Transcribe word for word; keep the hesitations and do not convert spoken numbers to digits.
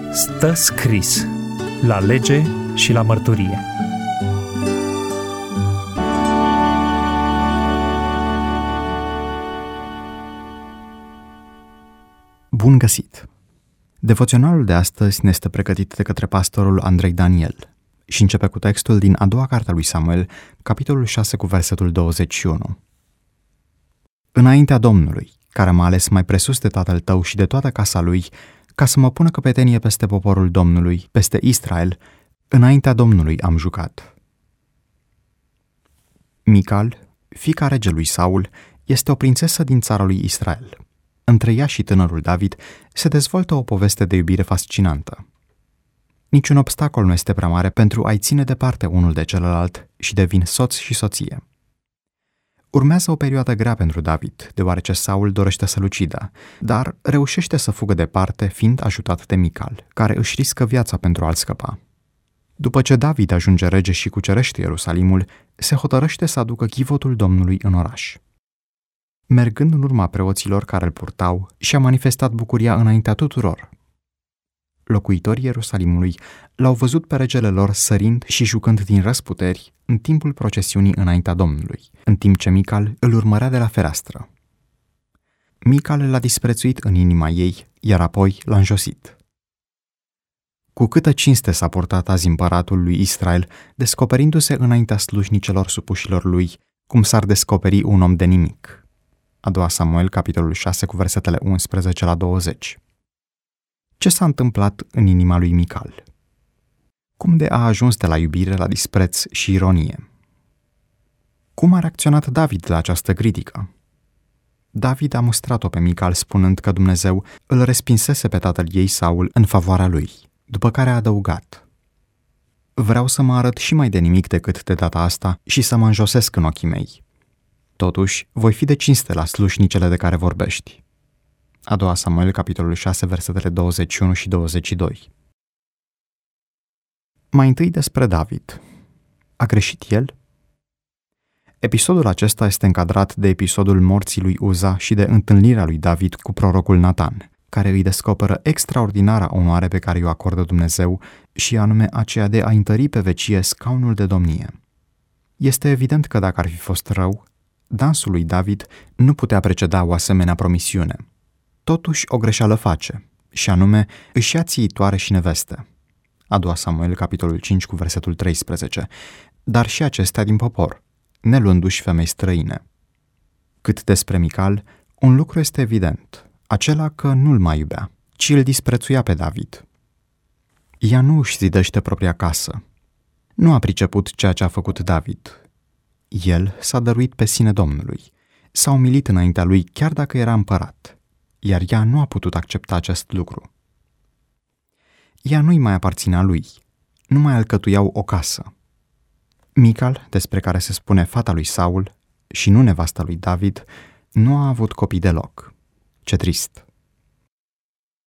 Stă scris la lege și la mărturie. Bun găsit! Devoționalul de astăzi ne este pregătit de către pastorul Andrei Daniel și începe cu textul din a doua carte a lui Samuel, capitolul șase cu versetul douăzeci și unu. Înaintea Domnului, care m-a ales mai presus de tatăl tău și de toată casa lui, ca să mă pună căpetenie peste poporul Domnului, peste Israel, înaintea Domnului am jucat. Mical, fiica regelui Saul, este o prințesă din țara lui Israel. Între ea și tânărul David se dezvoltă o poveste de iubire fascinantă. Niciun obstacol nu este prea mare pentru a-i ține departe unul de celălalt și devin soț și soție. Urmează o perioadă grea pentru David, deoarece Saul dorește să-l ucidă, dar reușește să fugă departe, fiind ajutat de Mical, care își riscă viața pentru a-l scăpa. După ce David ajunge rege și cucerește Ierusalimul, se hotărăște să aducă chivotul Domnului în oraș. Mergând în urma preoților care îl purtau, și-a manifestat bucuria înaintea tuturor. Locuitorii Ierusalimului l-au văzut pe regele lor sărind și jucând din răsputeri în timpul procesiunii înaintea Domnului, în timp ce Mical îl urmărea de la fereastră. Mical l-a disprețuit în inima ei, iar apoi l-a înjosit. Cu câtă cinste s-a purtat azi împăratul lui Israel, descoperindu-se înaintea slujnicelor supușilor lui, cum s-ar descoperi un om de nimic. A doua Samuel, capitolul șase, cu versetele unsprezece la douăzeci. Ce s-a întâmplat în inima lui Mical? Cum de a ajuns de la iubire la dispreț și ironie? Cum a reacționat David la această critică? David a mustrat-o pe Mical spunând că Dumnezeu îl respinsese pe tatăl ei Saul în favoarea lui, după care a adăugat: vreau să mă arăt și mai de nimic decât de data asta și să mă înjosesc în ochii mei. Totuși, voi fi de cinste la slujnicele de care vorbești. A doua Samuel, capitolul șase, versetele douăzeci și unu și douăzeci și doi. Mai întâi despre David. A greșit el? Episodul acesta este încadrat de episodul morții lui Uza și de întâlnirea lui David cu prorocul Natan, care îi descoperă extraordinara onoare pe care o acordă Dumnezeu și anume aceea de a întări pe vecie scaunul de domnie. Este evident că dacă ar fi fost rău, dansul lui David nu putea preceda o asemenea promisiune. Totuși o greșeală face, și anume își ia țiitoare și neveste. A doua Samuel, capitolul cinci, cu versetul treisprezece, dar și acestea din popor, neluându-și femei străine. Cât despre Mical, un lucru este evident, acela că nu-l mai iubea, ci îl disprețuia pe David. Ea nu își zidește propria casă. Nu a priceput ceea ce a făcut David. El s-a dăruit pe sine Domnului, s-a umilit înaintea lui chiar dacă era împărat, iar ea nu a putut accepta acest lucru. Ea nu-i mai aparținea lui, nu mai alcătuiau o casă. Mical, despre care se spune fata lui Saul și nu nevasta lui David, nu a avut copii deloc. Ce trist!